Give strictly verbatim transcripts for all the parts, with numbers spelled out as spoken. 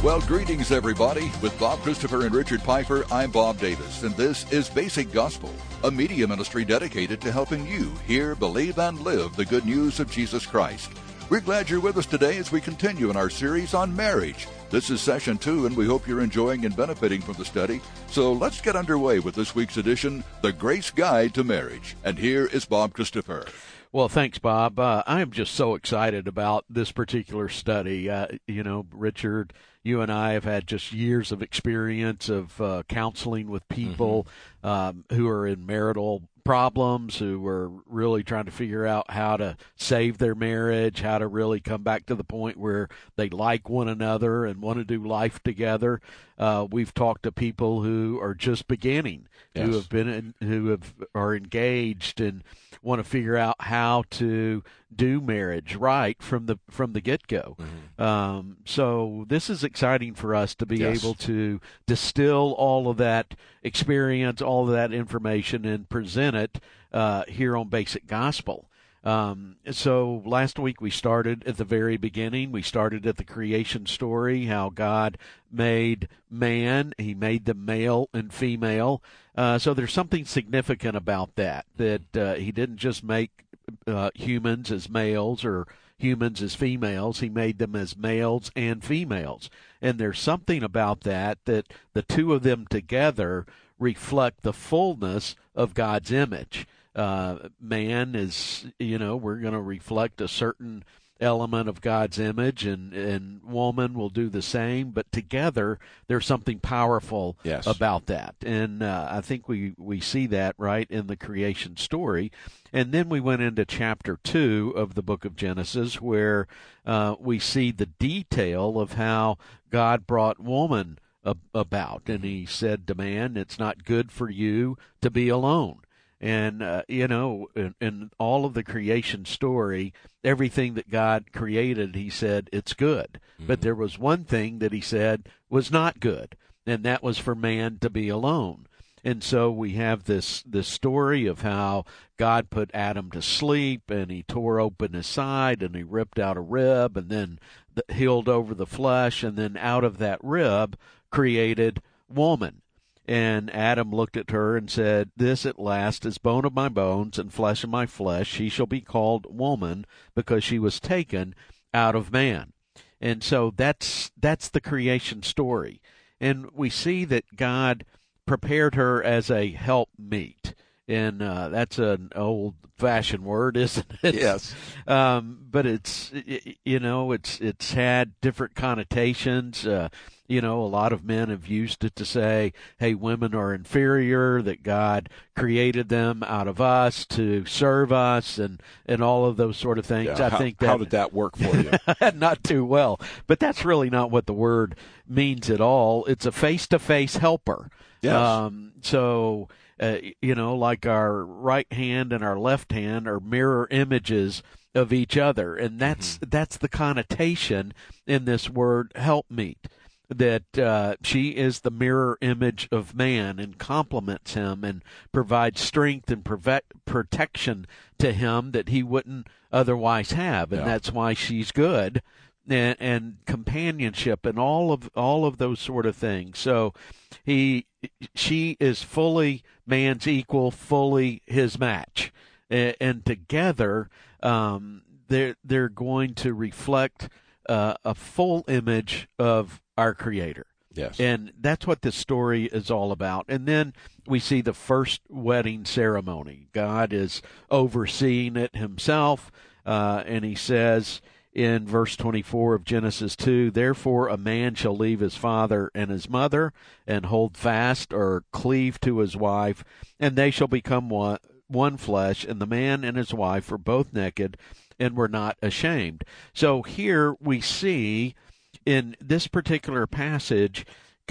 Well, greetings, everybody. With Bob Christopher and Richard Piper, I'm Bob Davis, and this is Basic Gospel, a media ministry dedicated to helping you hear, believe, and live the good news of Jesus Christ. We're glad you're with us today as we continue in our series on marriage. This is session two, and we hope you're enjoying and benefiting from the study. So let's get underway with this week's edition, The Grace Guide to Marriage. And here is Bob Christopher. Well, thanks, Bob. Uh, I'm just so excited about this particular study. Uh, you know, Richard, you and I have had just years of experience of uh, counseling with people mm-hmm. um, who are in marital problems, who are really trying to figure out how to save their marriage, how to really come back to the point where they like one another and want to do life together. Uh, we've talked to people who are just beginning, yes. who have been in, who have are engaged and want to figure out how to do marriage right from the from the get-go. Mm-hmm. Um, so this is exciting for us to be yes. able to distill all of that experience, all of that information, and present it uh, here on Basic Gospel. Um, so last week we started at the very beginning. We started at the creation story, how God made man. He made them male and female. Uh, so there's something significant about that, that uh, he didn't just make uh, humans as males or humans as females. He made them as males and females. And there's something about that, that the two of them together reflect the fullness of God's image. Uh, man is, you know, we're going to reflect a certain element of God's image, and, and woman will do the same, but together there's something powerful yes. about that. And uh, I think we, we see that right in the creation story. And then we went into chapter two of the book of Genesis, where uh, we see the detail of how God brought woman ab- about. And he said to man, it's not good for you to be alone. And, uh, you know, in, in all of the creation story, everything that God created, he said, it's good. Mm-hmm. But there was one thing that he said was not good, and that was for man to be alone. And so we have this, this story of how God put Adam to sleep, and he tore open his side, and he ripped out a rib, and then the, healed over the flesh, and then out of that rib created woman. And Adam looked at her and said, this at last is bone of my bones and flesh of my flesh. She shall be called woman, because she was taken out of man. And so that's that's the creation story. And we see that God prepared her as a helpmeet. And uh, that's an old-fashioned word, isn't it? Yes. Um, but it's, you know, it's it's had different connotations. Uh, you know, a lot of men have used it to say, hey, women are inferior, that God created them out of us to serve us, and, and all of those sort of things. Yeah, I how, think that, how did that work for you? Not too well. But that's really not what the word means at all. It's a face-to-face helper. Yes. Um, so... Uh, you know, like our right hand and our left hand are mirror images of each other. And that's mm-hmm. that's the connotation in this word helpmeet, that uh, she is the mirror image of man and complements him and provides strength and prove- protection to him that he wouldn't otherwise have. And yeah. that's why she's good. And, and companionship and all of all of those sort of things. So he, she is fully man's equal, fully his match, and, and together um, they're they're going to reflect uh, a full image of our Creator. Yes, and that's what this story is all about. And then we see the first wedding ceremony. God is overseeing it himself, uh, and he says in verse twenty-four of Genesis two, therefore a man shall leave his father and his mother and hold fast or cleave to his wife, and they shall become one, one flesh, and the man and his wife were both naked and were not ashamed. So here we see in this particular passage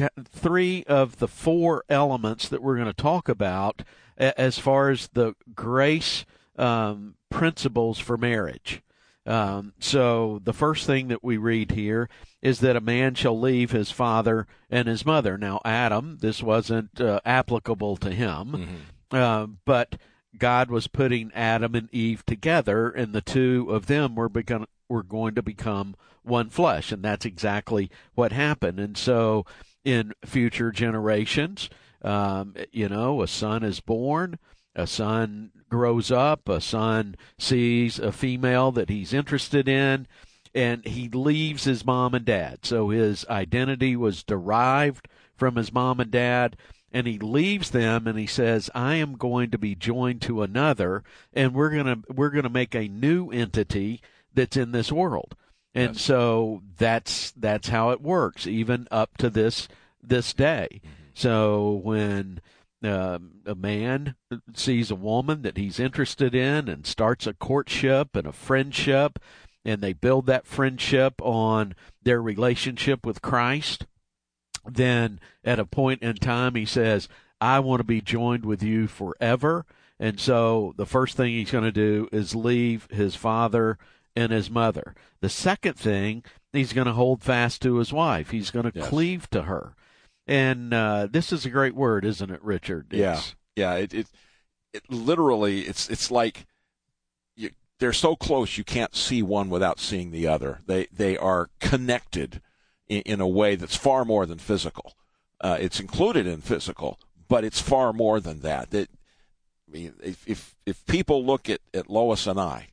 three of the four elements that we're going to talk about as far as the grace um, principles for marriage. Um, so the first thing that we read here is that a man shall leave his father and his mother. Now, Adam, this wasn't uh, applicable to him, mm-hmm. uh, but God was putting Adam and Eve together, and the two of them were begun, were going to become one flesh, and that's exactly what happened. And so in future generations, um, you know, a son is born, a son grows up, a son sees a female that he's interested in, and he leaves his mom and dad. So his identity was derived from his mom and dad, and he leaves them and he says, I am going to be joined to another, and we're going to we're going to make a new entity that's in this world. And yes. so that's that's how it works, even up to this this day. Mm-hmm. So when uh, a man sees a woman that he's interested in and starts a courtship and a friendship, and they build that friendship on their relationship with Christ, then at a point in time he says, I want to be joined with you forever. And so the first thing he's going to do is leave his father and his mother. The second thing, he's going to hold fast to his wife. He's going to yes. cleave to her. And uh, this is a great word, isn't it, Richard? It's, yeah, yeah. It, it, it literally, it's it's like you, they're so close you can't see one without seeing the other. They they are connected in, in a way that's far more than physical. Uh, it's included in physical, but it's far more than that. That I mean, if if, if people look at, at Lois and I,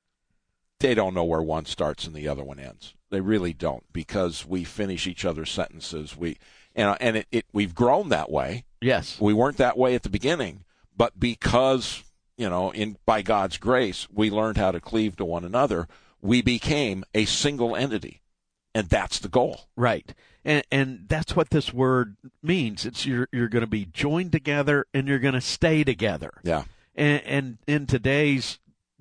they don't know where one starts and the other one ends. They really don't, because we finish each other's sentences. We and and it, it we've grown that way. Yes, we weren't that way at the beginning, but because you know, in by God's grace, we learned how to cleave to one another. We became a single entity, and that's the goal. Right, and and that's what this word means. It's you're you're going to be joined together, and you're going to stay together. Yeah, and, and in today's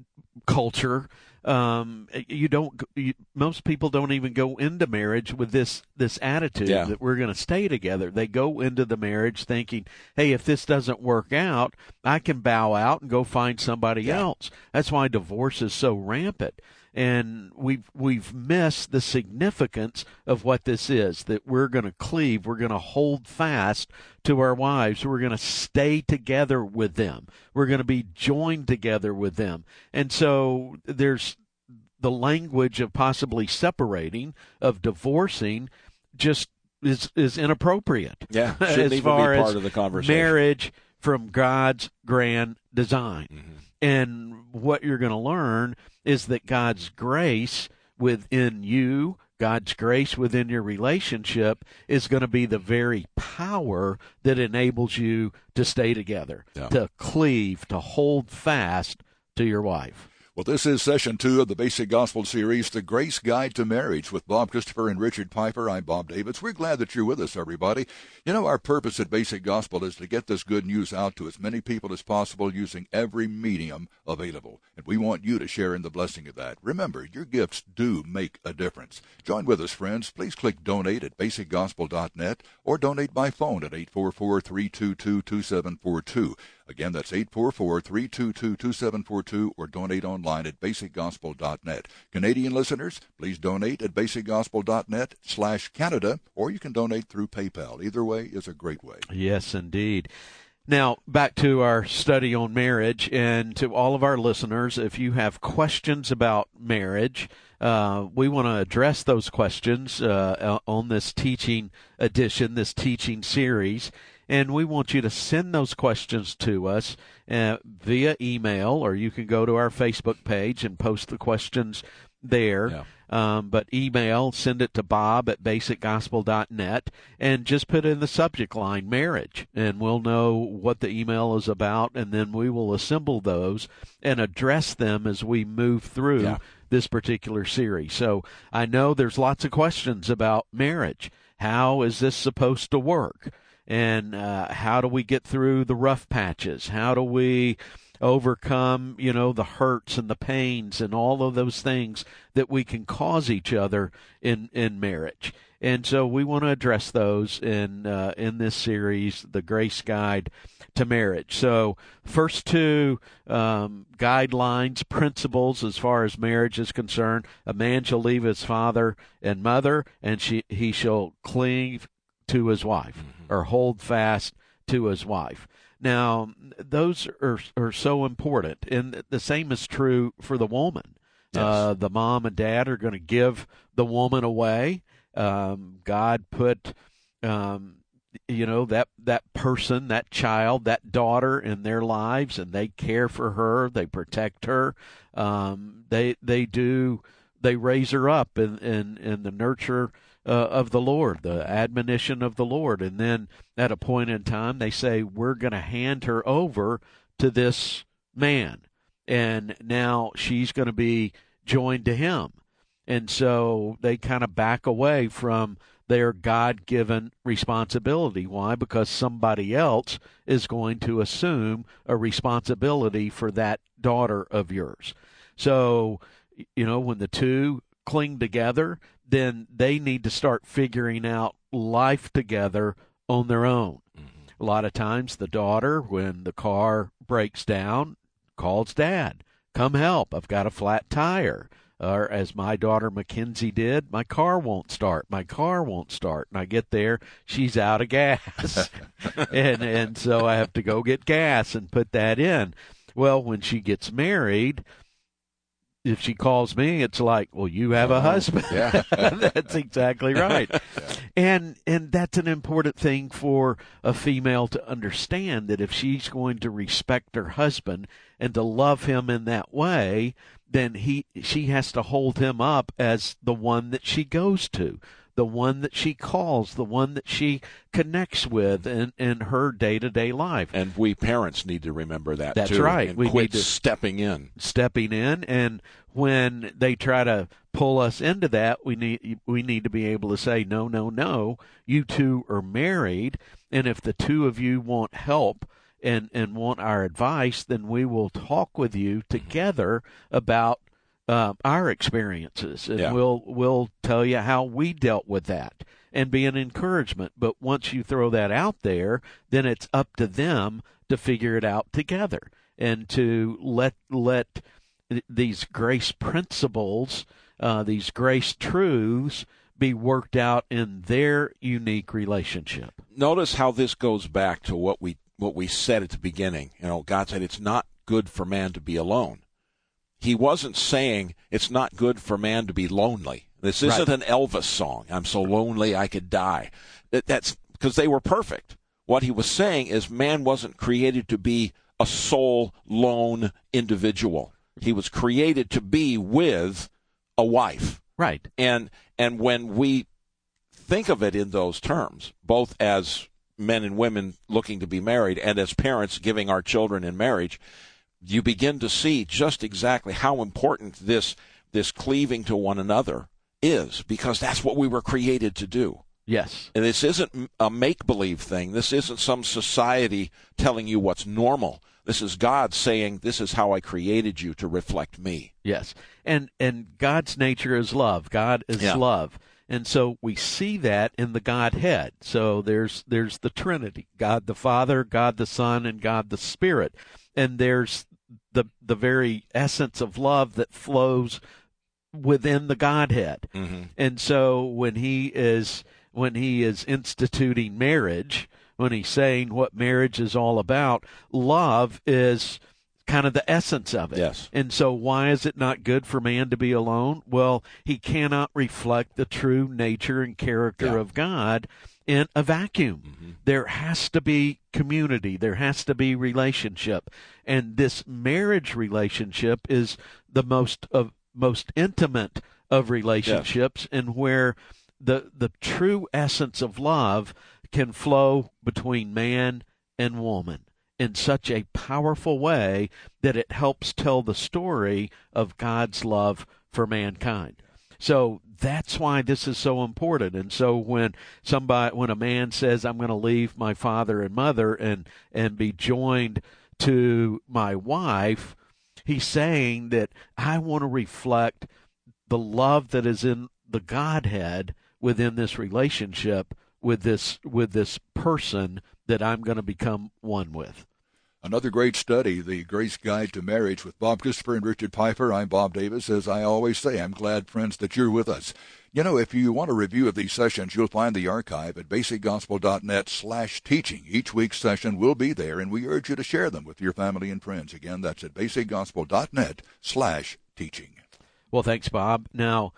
culture, um, you don't. You, most people don't even go into marriage with this this attitude yeah. that we're going to stay together. They go into the marriage thinking, "Hey, if this doesn't work out, I can bow out and go find somebody yeah. else." That's why divorce is so rampant. And we've we've missed the significance of what this is, that we're going to cleave, we're going to hold fast to our wives, we're going to stay together with them, we're going to be joined together with them. And so there's the language of possibly separating, of divorcing, just is is inappropriate. Yeah, shouldn't as even far be part as of the conversation. Marriage from God's grand design. Mm-hmm. And what you're going to learn is that God's grace within you, God's grace within your relationship, is going to be the very power that enables you to stay together, yeah. to cleave, to hold fast to your wife. Well, this is session two of the Basic Gospel series, The Grace Guide to Marriage, with Bob Christopher and Richard Piper. I'm Bob Davis. We're glad that you're with us, everybody. You know, our purpose at Basic Gospel is to get this good news out to as many people as possible using every medium available. And we want you to share in the blessing of that. Remember, your gifts do make a difference. Join with us, friends. Please click donate at basic gospel dot net or donate by phone at eight four four, three two two, two seven four two. Again, that's eight four four, three two two, two seven four two, or donate online at basic gospel dot net. Canadian listeners, please donate at basic gospel dot net slash Canada, or you can donate through PayPal. Either way is a great way. Yes, indeed. Now, back to our study on marriage, and to all of our listeners, if you have questions about marriage, uh, we want to address those questions uh, on this teaching edition, this teaching series. And we want you to send those questions to us uh, via email, or you can go to our Facebook page and post the questions there. Yeah. Um, but email, send it to Bob at basic gospel dot net, and just put in the subject line, marriage, and we'll know what the email is about, and then we will assemble those and address them as we move through yeah. this particular series. So I know there's lots of questions about marriage. How is this supposed to work? And uh, how do we get through the rough patches? How do we overcome, you know, the hurts and the pains and all of those things that we can cause each other in, in marriage? And so we want to address those in uh, in this series, The Grace Guide to Marriage. So first two um, guidelines, principles as far as marriage is concerned: a man shall leave his father and mother, and she, he shall cleave to his wife, mm-hmm. or hold fast to his wife. Now, those are are so important, and the same is true for the woman. Yes. Uh, the mom and dad are going to give the woman away. Um, God put, um, you know, that that person, that child, that daughter in their lives, and they care for her. They protect her. Um, they they do. They raise her up in in, in the nurture uh, of the Lord, the admonition of the Lord, and then at a point in time, they say, "We're going to hand her over to this man." And now she's going to be joined to him. And so they kind of back away from their God-given responsibility. Why? Because somebody else is going to assume a responsibility for that daughter of yours. So, you know, when the two cling together, then they need to start figuring out life together on their own. Mm-hmm. A lot of times the daughter, when the car breaks down, calls dad, "Come help, I've got a flat tire." Or as my daughter Mackenzie did, "My car won't start, my car won't start. And I get there, she's out of gas. and and so I have to go get gas and put that in. Well, when she gets married, if she calls me, it's like, "Well, you have a husband." Yeah. That's exactly right. Yeah. And and that's an important thing for a female to understand, that if she's going to respect her husband and to love him in that way, then he she has to hold him up as the one that she goes to, the one that she calls, the one that she connects with in, in her day-to-day life. And we parents need to remember that, That's too. right. And We quit need to- stepping in. stepping in, and when they try to pull us into that, we need we need to be able to say, "No, no, no, you two are married, and if the two of you want help and and want our advice, then we will talk with you together about uh, our experiences, and Yeah. we'll we'll tell you how we dealt with that, and be an encouragement." But once you throw that out there, then it's up to them to figure it out together, and to let let these grace principles, uh, these grace truths, be worked out in their unique relationship. Notice how this goes back to what we what we said at the beginning. You know, God said it's not good for man to be alone. He wasn't saying it's not good for man to be lonely. This isn't Right. an Elvis song. "I'm so lonely I could die." That, that's because they were perfect. What he was saying is man wasn't created to be a sole, lone individual. He was created to be with a wife. Right. And and when we think of it in those terms, both as men and women looking to be married and as parents giving our children in marriage, you begin to see just exactly how important this this cleaving to one another is, because that's what we were created to do. Yes. And this isn't a make-believe thing. This isn't some society telling you what's normal. This is God saying, "This is how I created you to reflect me." Yes. And and God's nature is love. God is Yeah. love. And so we see that in the Godhead. So there's there's the Trinity, God the Father, God the Son, and God the Spirit. And there's the the very essence of love that flows within the Godhead. Mm-hmm. And so when he is when he is instituting marriage, when he's saying what marriage is all about, love is kind of the essence of it. Yes. And so why is it not good for man to be alone? Well, he cannot reflect the true nature and character Yeah. of God in a vacuum. Mm-hmm. There has to be community. There has to be relationship. And this marriage relationship is the most of most intimate of relationships, and where the the true essence of love can flow between man and woman in such a powerful way that it helps tell the story of God's love for mankind. So that's why this is so important. And so when somebody, when a man says, "I'm going to leave my father and mother and and be joined to my wife," he's saying that I want to reflect the love that is in the Godhead within this relationship with this with this person that I'm going to become one with. Another great study, The Grace Guide to Marriage with Bob Christopher and Richard Piper. I'm Bob Davis. As I always say, I'm glad, friends, that you're with us. You know, if you want a review of these sessions, you'll find the archive at basicgospel.net slash teaching. Each week's session will be there, and we urge you to share them with your family and friends. Again, that's at basicgospel.net slash teaching. Well, thanks, Bob. Now,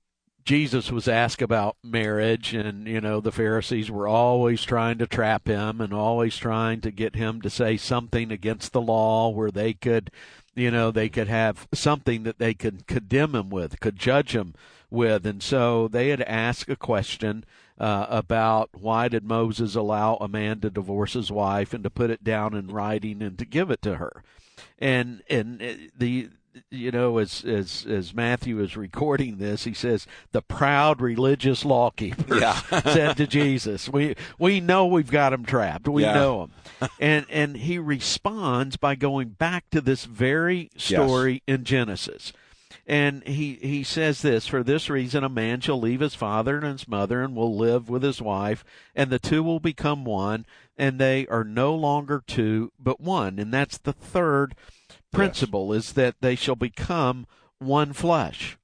Jesus was asked about marriage, and, you know, the Pharisees were always trying to trap him and always trying to get him to say something against the law where they could, you know, they could have something that they could condemn him with, could judge him with. And so they had asked a question uh, about why did Moses allow a man to divorce his wife and to put it down in writing and to give it to her. And, and the... You know, as as as Matthew is recording this, he says the proud religious lawkeepers yeah. said to Jesus, "We we know we've got him trapped. We yeah. know him," and and he responds by going back to this very story yes. in Genesis, and he he says this: "For this reason, a man shall leave his father and his mother, and will live with his wife, and the two will become one, and they are no longer two, but one." And that's the third principle, yes. is that they shall become one flesh.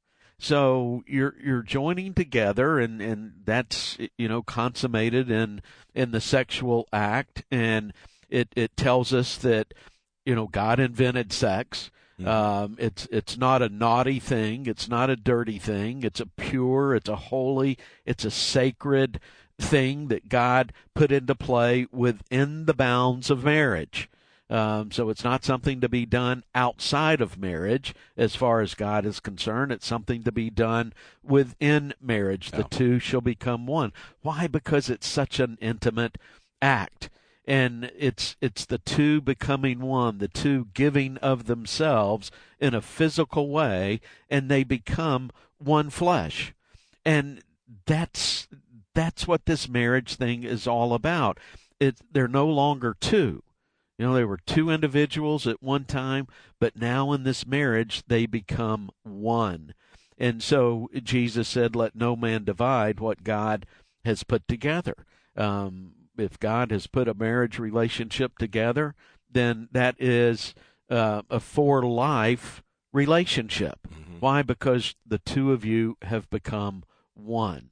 So you're you're joining together, and, and that's, you know, consummated in in the sexual act, and it, it tells us that, you know, God invented sex. Mm-hmm. Um, it's it's not a naughty thing, it's not a dirty thing, it's a pure, it's a holy, it's a sacred thing that God put into play within the bounds of marriage. Um, so it's not something to be done outside of marriage as far as God is concerned. It's something to be done within marriage. The yeah. two shall become one. Why? Because it's such an intimate act. And it's it's the two becoming one, the two giving of themselves in a physical way, and they become one flesh. And that's that's what this marriage thing is all about. It, they're no longer two. You know, they were two individuals at one time, but now in this marriage, they become one. And so Jesus said, let no man divide what God has put together. Um, if God has put a marriage relationship together, then that is uh, a for-life relationship. Mm-hmm. Why? Because the two of you have become one.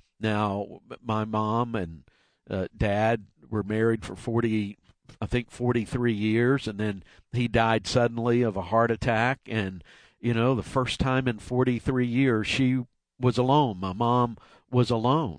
Now, my mom and uh, dad were married for forty I think forty-three years, and then he died suddenly of a heart attack. And, you know, the first time in forty-three years, she was alone. My mom was alone.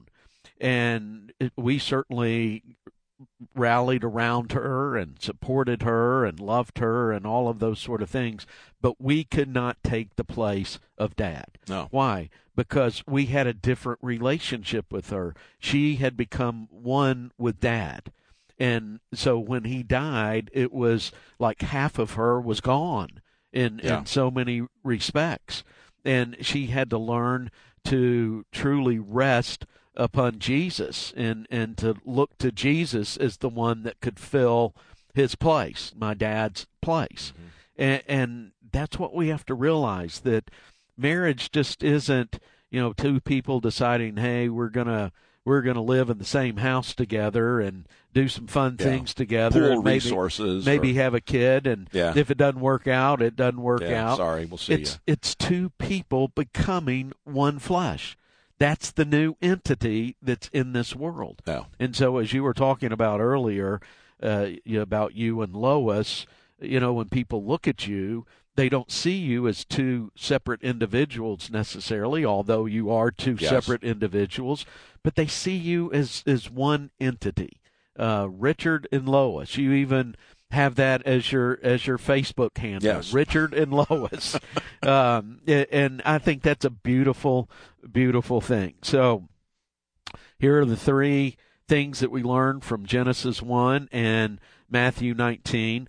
And it, we certainly rallied around her and supported her and loved her and all of those sort of things. But we could not take the place of Dad. No. Why? Because we had a different relationship with her. She had become one with Dad. And so when he died, it was like half of her was gone in, yeah. in so many respects. And she had to learn to truly rest upon Jesus and, and to look to Jesus as the one that could fill his place, my dad's place. Mm-hmm. And, and that's what we have to realize, that marriage just isn't, you know, two people deciding, hey, we're going to we're going to live in the same house together and do some fun yeah. things together. Pool and maybe, resources. Maybe or, have a kid, and yeah. if it doesn't work out, it doesn't work yeah, out. Sorry, we'll see it's, you. It's two people becoming one flesh. That's the new entity that's in this world. Yeah. And so as you were talking about earlier, uh, about you and Lois, you know, when people look at you, they don't see you as two separate individuals necessarily, although you are two yes. separate individuals, but they see you as, as one entity, uh, Richard and Lois. You even have that as your as your Facebook handle, yes. Richard and Lois. um, and I think that's a beautiful, beautiful thing. So here are the three things that we learned from Genesis one and Matthew nineteen.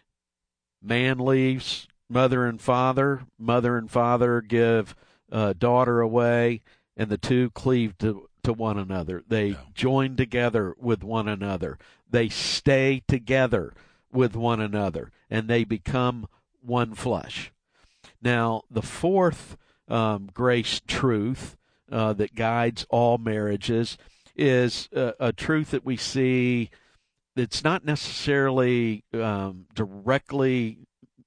Man leaves mother and father, mother and father give uh, daughter away, and the two cleave to, to one another. They yeah. join together with one another. They stay together with one another, and they become one flesh. Now, the fourth um, grace truth uh, that guides all marriages is uh, a truth that we see it's not necessarily um, directly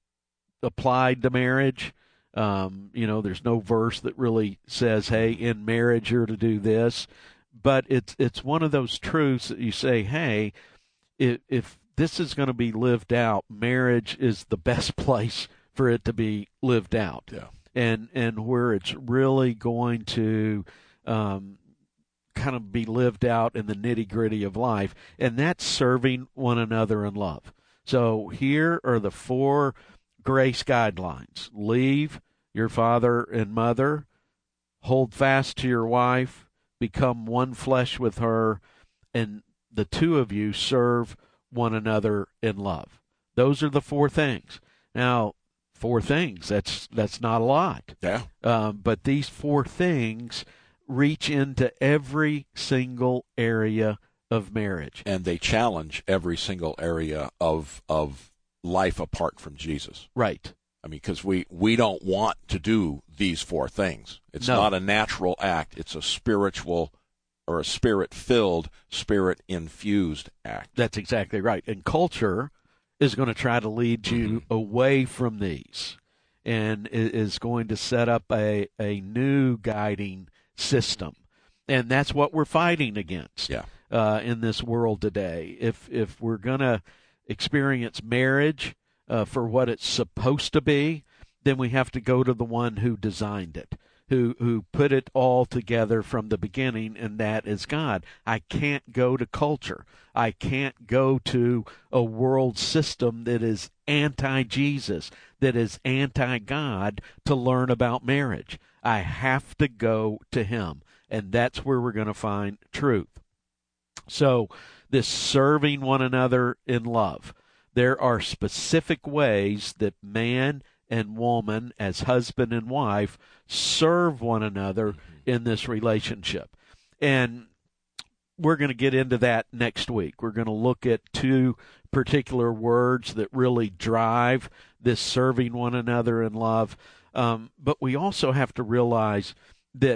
applied to marriage. Um, you know, there's no verse that really says, hey, in marriage you're to do this. But it's it's one of those truths that you say, hey, if, if this is going to be lived out, marriage is the best place for it to be lived out. Yeah. And and where it's really going to um, kind of be lived out in the nitty-gritty of life, and that's serving one another in love. So here are the four grace guidelines. Leave your father and mother, hold fast to your wife, become one flesh with her, and the two of you serve one another in love. Those are the four things. Now, four things, that's that's not a lot. Yeah. Um, but these four things reach into every single area of marriage. And they challenge every single area of of life apart from Jesus. Right. I mean, because we, we don't want to do these four things. It's No. not a natural act. It's a spiritual or a spirit-filled, spirit-infused act. That's exactly right. And culture is going to try to lead you Mm-hmm. away from these and i- is going to set up a, a new guiding system. And that's what we're fighting against Yeah. uh, in this world today. If, if we're going to experience marriage uh, for what it's supposed to be, then we have to go to the one who designed it, who who put it all together from the beginning, and that is God. I can't go to culture. I can't go to a world system that is anti-Jesus, that is anti-God to learn about marriage. I have to go to him, and that's where we're going to find truth. So this serving one another in love, there are specific ways that man and woman, as husband and wife, serve one another in this relationship. And we're going to get into that next week. We're going to look at two particular words that really drive this serving one another in love. Um, but we also have to realize that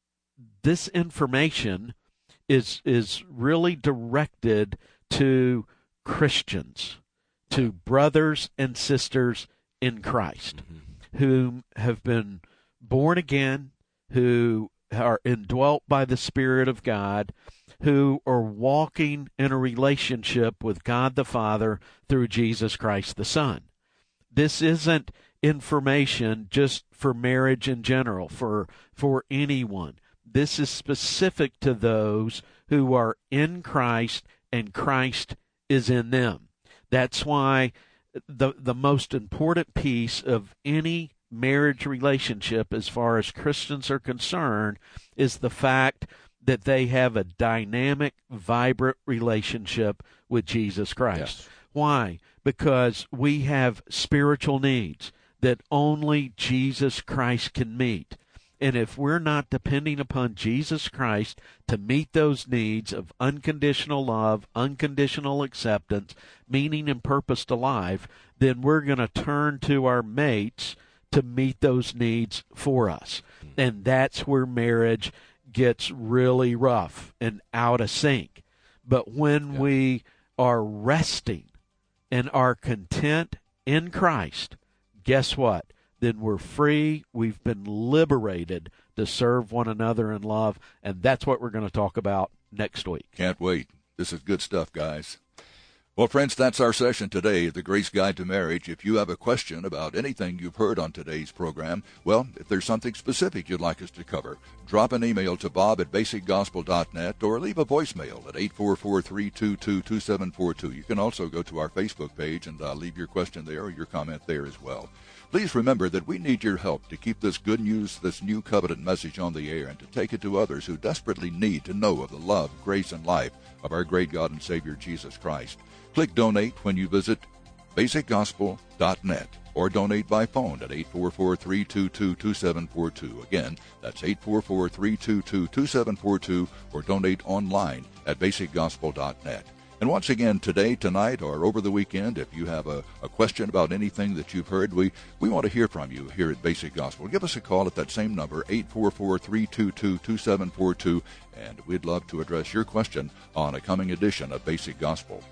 this information is is really directed to Christians, to brothers and sisters in Christ, Mm-hmm. who have been born again, who are indwelt by the Spirit of God, who are walking in a relationship with God the Father through Jesus Christ the Son. This isn't information just for marriage in general, for for anyone. This is specific to those who are in Christ and Christ is in them. That's why the the most important piece of any marriage relationship, as far as Christians are concerned, is the fact that they have a dynamic, vibrant relationship with Jesus Christ. Yes. Why? Because we have spiritual needs that only Jesus Christ can meet. And if we're not depending upon Jesus Christ to meet those needs of unconditional love, unconditional acceptance, meaning and purpose to life, then we're going to turn to our mates to meet those needs for us. And that's where marriage gets really rough and out of sync. But when Yeah. we are resting and are content in Christ, guess what? Then we're free. We've been liberated to serve one another in love. And that's what we're going to talk about next week. Can't wait. This is good stuff, guys. Well, friends, that's our session today, The Grace Guide to Marriage. If you have a question about anything you've heard on today's program, well, if there's something specific you'd like us to cover, drop an email to bob at basic gospel dot net or leave a voicemail at eight four four, three two two, two seven four two. You can also go to our Facebook page and uh, leave your question there or your comment there as well. Please remember that we need your help to keep this good news, this new covenant message on the air and to take it to others who desperately need to know of the love, grace, and life of our great God and Savior, Jesus Christ. Click Donate when you visit basic gospel dot net or donate by phone at eight four four, three two two, two seven four two. Again, that's eight four four, three two two, two seven four two or donate online at basic gospel dot net. And once again, today, tonight, or over the weekend, if you have a, a question about anything that you've heard, we, we want to hear from you here at Basic Gospel. Give us a call at that same number, eight four four, three two two, two seven four two, and we'd love to address your question on a coming edition of Basic Gospel.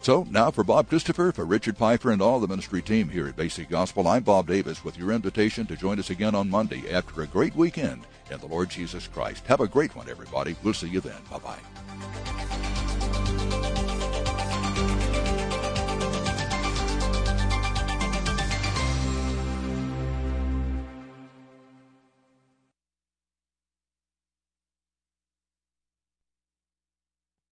So now for Bob Christopher, for Richard Pfeiffer, and all the ministry team here at Basic Gospel, I'm Bob Davis with your invitation to join us again on Monday after a great weekend in the Lord Jesus Christ. Have a great one, everybody. We'll see you then. Bye-bye.